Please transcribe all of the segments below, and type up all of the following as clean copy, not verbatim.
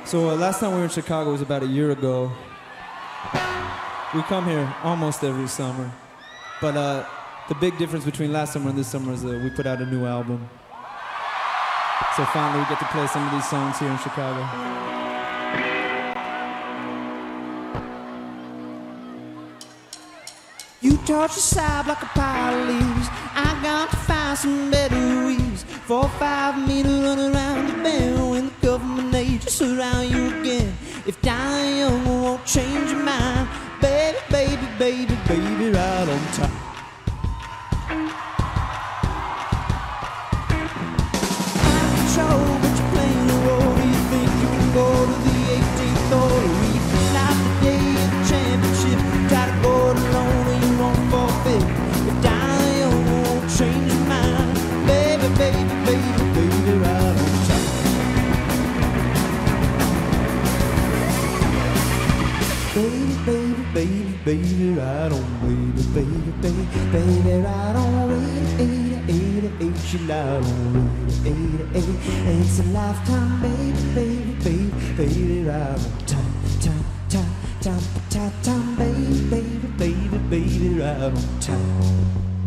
So last time we were in Chicago was about a year ago. We come here almost every summer. But the big difference between last summer and this summer is we put out a new album. So finally we get to play some of these songs here in Chicago. You touch the side like a pile of leaves. I got to find some better weaves. 4 or 5 me to run around the bend when the government agents surround you again. If dying young won't change your mind, baby, baby, baby, baby, right on time. Out of control, but you're playing the role. Do you think you can go to the 18th hole? Or you fly the day of the championship? Try to go it alone and you won't forfeit. If dying young won't change your mind, baby, baby, baby, baby, right on time. Baby, baby, baby, baby, right on, baby, baby, baby, baby, right on, 88, she lied on, 88, it's a lifetime, baby, baby, baby, baby, right on time, time, time, time, time, time, baby, baby, baby, baby, right on time.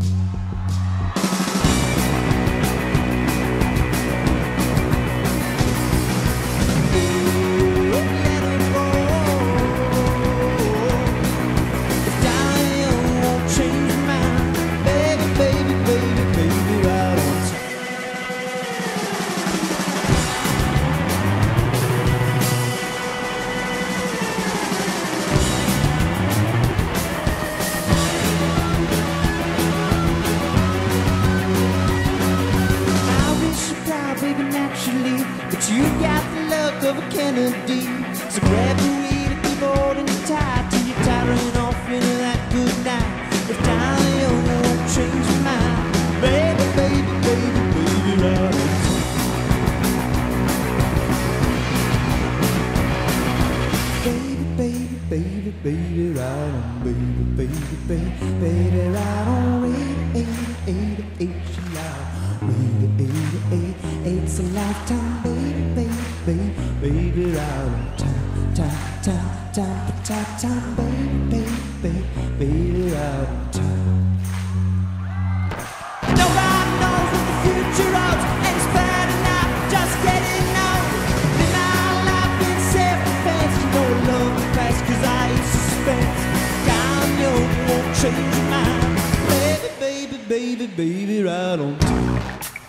But you got the luck of a Kennedy. So grab the wheel and keep holding it tight till you're tiring off into that good night. If dying young won't change your mind, baby, baby, baby, baby, right on time. Baby, baby, baby, baby, right on, baby, baby, baby, baby, right on, 88, she lied. 88, it's a lifetime, baby, baby, baby, baby, right on time, time, time, time, time, time, baby, baby, baby, baby, right on time. Nobody knows what the future holds, and it's bad enough just getting old. Live my life in self-defense, you know I love the past 'cause I hate suspense. God, you won't change your mind, baby, baby, baby, baby, right on time.